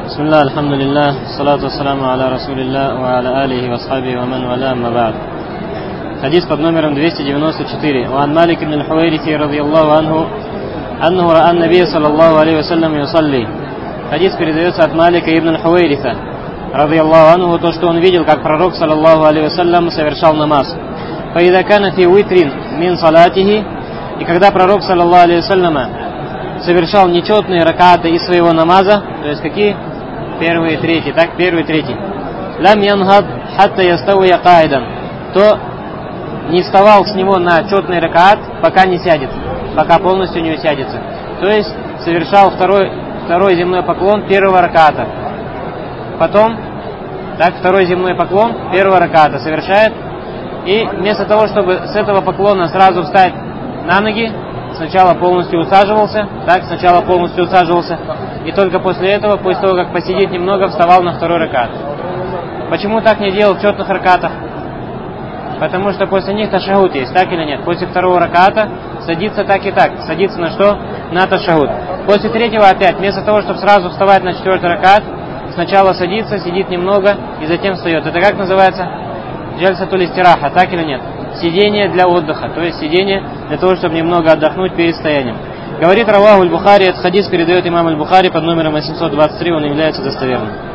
Бисмилlah, алхамдулиллах, салату вассаламу аля расулиллах, ва аля алихи ва асхабихи ва ман валя, амма ба'д. Хадис под номером 294. Ван Малик ибн аль-Хувайрити радийаллаху анху, аннаху ра'a ан-набия саллаллаху алейхи ва саллям юсалли. Хадис передается от Малика ибн аль-Хувайрита радийаллаху анху, то, что он видел, как пророк саллаллаху алейхи ва саллям совершал намаз. Фа иза кана фи уитрин мин салатихи, и когда пророк саллаллаху алейхи ва саллям совершал нечетные ракаты из своего намаза, то есть какие? Первый и третий, так, первый и третий. Лам янхад хатта ястауя каидан, то не вставал с него на четный ракат, пока не сядет, пока полностью не усядется. То есть совершал второй земной поклон первого раката. Потом, так, второй земной поклон первого раката совершает. И вместо того, чтобы с этого поклона сразу встать на ноги, сначала полностью усаживался, и только после этого, после того, как посидеть немного, вставал на второй ракат. Почему так не делал в четных ракатах? Потому что после них ташахуд есть, так или нет? После второго раката садится так и так. Садится на что? На ташахуд. После третьего опять, вместо того, чтобы сразу вставать на четвертый ракат, сначала садится, сидит немного и затем встает. Это как называется? Джальсатуль истираха, так или нет? Сидение для отдыха, то есть сидение для того, чтобы немного отдохнуть перед стоянием. Говорит раваху аль-Бухари, этот хадис передает имам аль-Бухари под номером 823, он является достоверным.